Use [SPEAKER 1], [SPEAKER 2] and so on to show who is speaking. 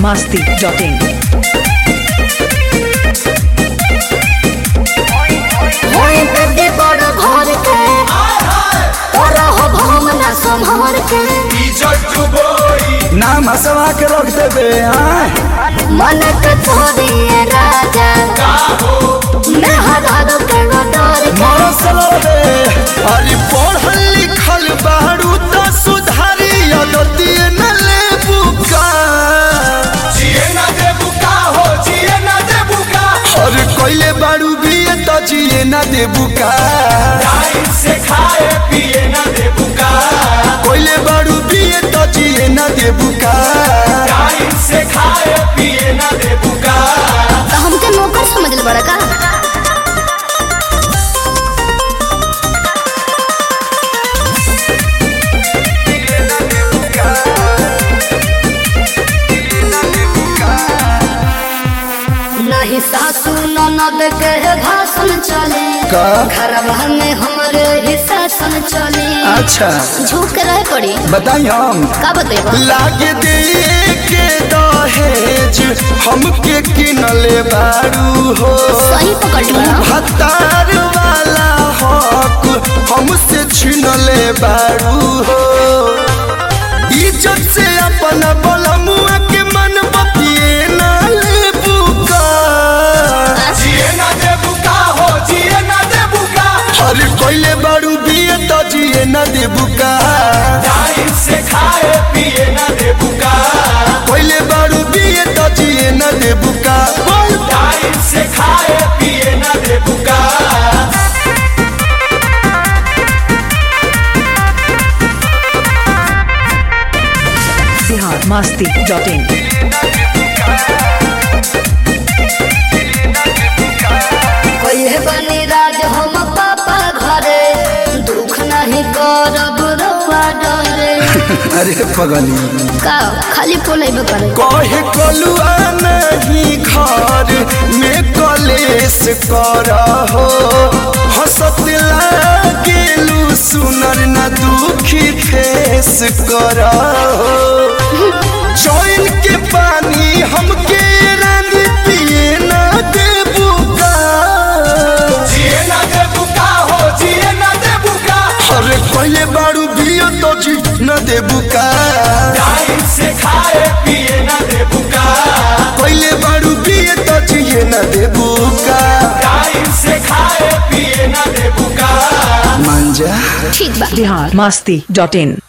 [SPEAKER 1] biharmasti.in
[SPEAKER 2] नाम हसवा के रख देबे
[SPEAKER 3] मन के छोड़िए राजा मैं हजारों के डर
[SPEAKER 2] मरसलबे अरे पढ़ल लिखल बारू त सुधारी अदतिए न लेबू का जिए न देबू का हो जिए न देबू का अरे कोइले बारू बिए त जिए न देबू का टाइम से खाए पिए न देबू का कोइले बारू बिए त जिए न देबू का टाइम से खाए पिए न देबू का
[SPEAKER 3] तो हमके नौकर समझ ले बड़ा का नहीं सासू ननद के भाषण चले
[SPEAKER 2] का
[SPEAKER 3] घरवा में हमरे ही शासन चले
[SPEAKER 2] अच्छा
[SPEAKER 3] झुक रहे पड़ी
[SPEAKER 2] बताई हम
[SPEAKER 3] का बतेबा
[SPEAKER 2] लागे दे के दहेज हमके किनले बारू हो
[SPEAKER 3] सही पकड़ बड़ा
[SPEAKER 2] हतार वाला हक हमसे छीनले बारू हो इज्जत से अपना बलमुआ के मन बतिए ना लेबू का जिए ना देबू का हो जिए ना देबू का अरे कोइले बारू बिए तो जिए ना देबू का टाइम से खाए पिए ना देबू का कोइले बारू बिए तो जिए ना देबू का टाइम से खाए पिए ना देबू का
[SPEAKER 1] biharmasti.in
[SPEAKER 3] कोई बनी राज हम पापा घरे दुख नहीं करब रउआ डरे
[SPEAKER 2] अरे पगली
[SPEAKER 3] का खाली पोलेबे करे
[SPEAKER 2] कहे कलुआ नहीं घर में कलेश कर हो हंसत लागेलू सुनर न दुखी फेस कर हो चैन के पानी हमके रानी पिए ना देबू का जिए ना देबू का हो जिए ना देबू का अरे पहले बारू बियो तो जी न देबू का टाइम से खाए पिए ना देबू का पहले बारू बिये तो जिए न देबू का टाइम से खाए पिए ना देबू का मांजा
[SPEAKER 3] ठीक बा
[SPEAKER 1] biharmasti.in